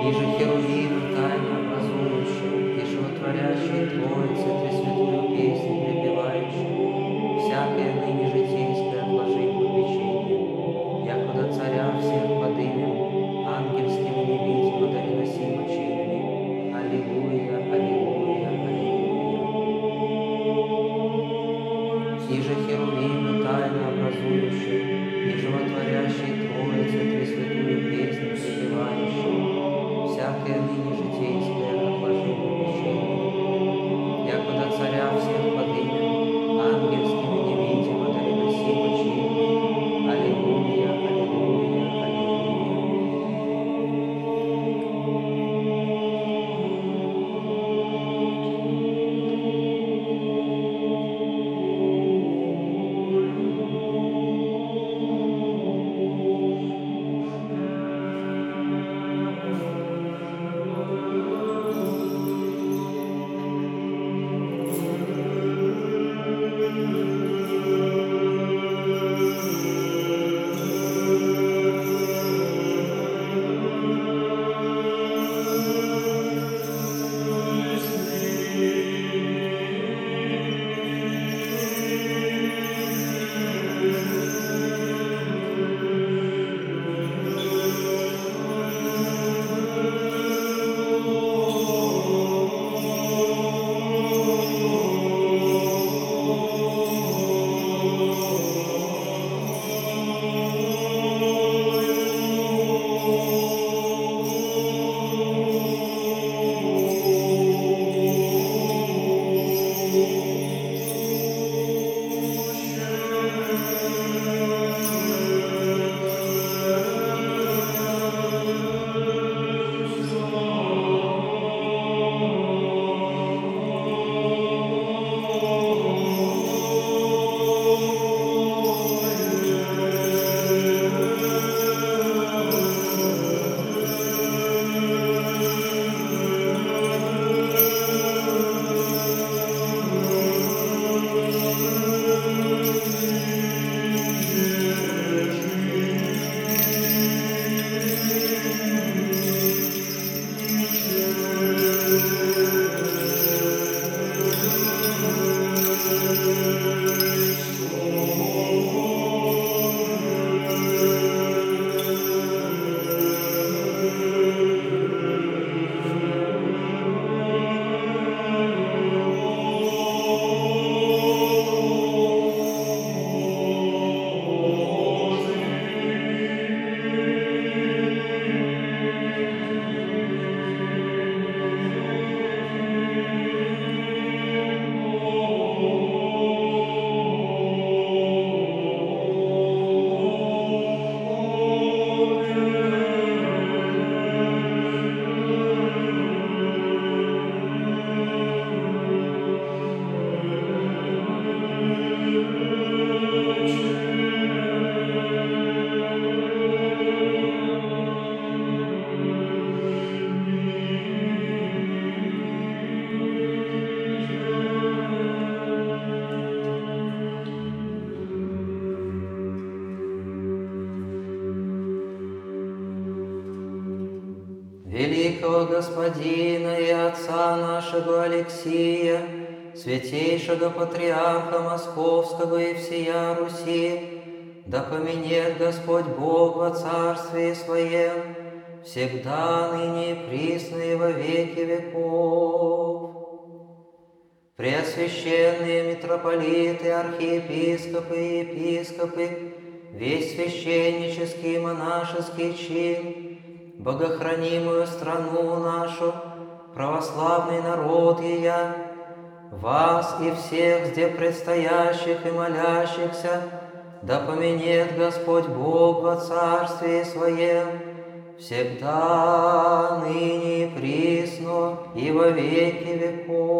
и же Херувимы тайно образующие, и животворящие Троицы Пресвятую песнь припевающие, всякое ныне житейское отложим попечение, якуда царя всех подымем, ангельскими невидимо да неносимо чинами. Аллилуйя, аллилуйя, аллилуйя. И же Херувимы тайно образующие, и животворящие Троицы Пресвятую песнь припевающие, всякое ныне житейское отложим попечение, якуда царя всех подымем, ангельскими невидимо да неносимо чинами. Аллилуйя, аллилуйя, аллилуйя. Великого Господина и Отца нашего Алексия, святейшего Патриарха Московского и всея Руси, да поменет Господь Бог во Царстве Своем, всегда, ныне и присно и во веки веков. Преосвященные митрополиты, архиепископы и епископы, весь священнический и монашеский чин, богохранимую страну нашу, православный народ ея, вас и всех здесь предстоящих и молящихся, да поменет Господь Бог во Царстве Своем, всегда, ныне и присно и во веки веков.